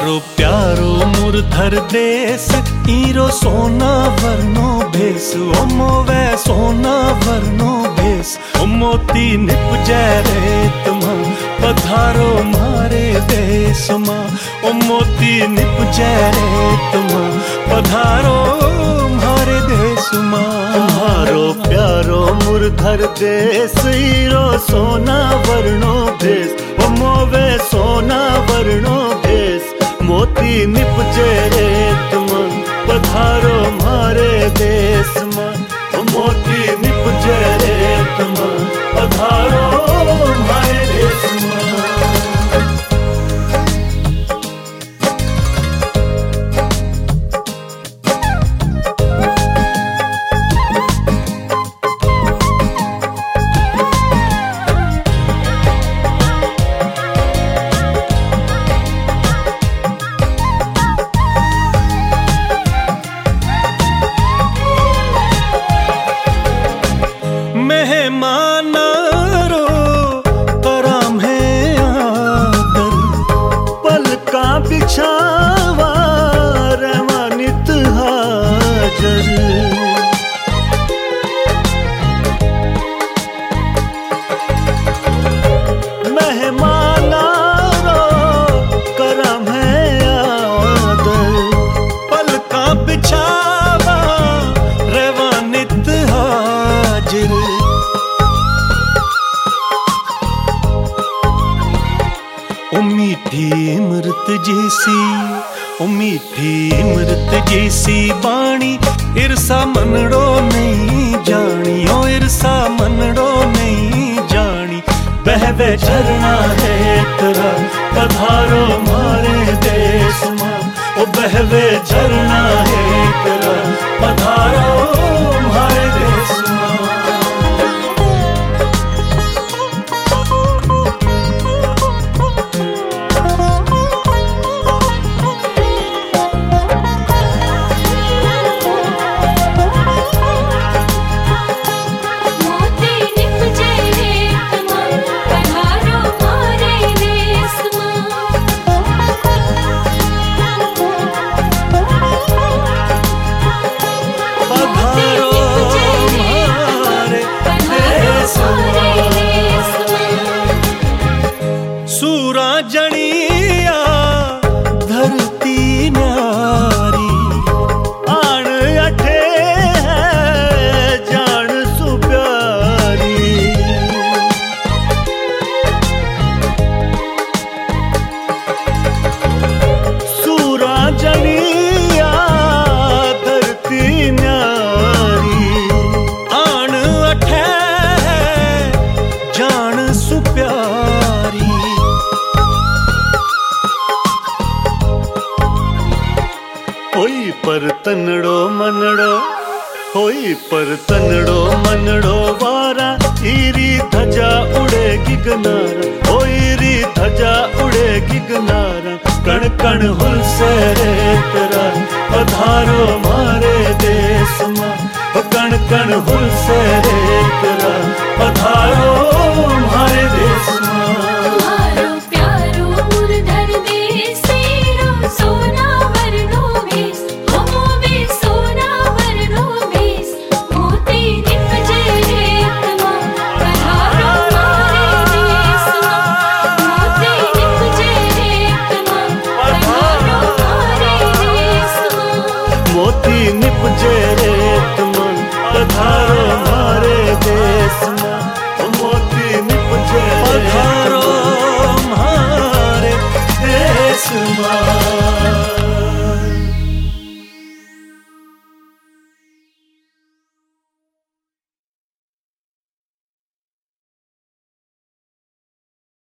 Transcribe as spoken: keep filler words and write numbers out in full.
मारो प्यारो मुरधर देश ईरो सोना वर्णो भेस ओ मोवे सोना वर्णो भेस ओ मोती निपजे रेत मां पधारो मारे देश मां ओ मोती निपजे रेत मां पधारो मारे देश मां। मारो प्यारो मुरधर देश ईरो सोना वर्णो भेस ओ मोवे सोना वर्णो भेस मोती निपजे रेत मां पधारो मारे देश मां ओ मोती निपजे रेत मां पधारो मारे देश मां। बिछावा रवानित हाजर मेहमाना रो करम है आदर पलका बिछावा रवानित हाजिर। ओ मीठी इमरत जैसी ओ मीठी इमरत जैसी बाणी इरसा मनड़ो नहीं जानी ओ इरसा मनड़ो नहीं जानी बहवे झरना है तेरा पधारो मारे देश मां ओ बहवे झरना है तेरा पधारो मारे देश मां। सूरा जड़िया धरती न्यारी आण अठे है जान सुप्यारी सूरा जड़िया धरती न्यारी आण अठे है जान सुप्यारी। होई पर तनड़ो मनड़ो होई पर तनड़ो मनड़ो वारा ईरी धजा उड़ेगी गनारा ओ ईरी धजा उड़ेगी गनारा कण कण हुल से रे तेरा पधारो मारे देश मां कण कण हुल से रे तेरा पधारो मारे देश मां। मोती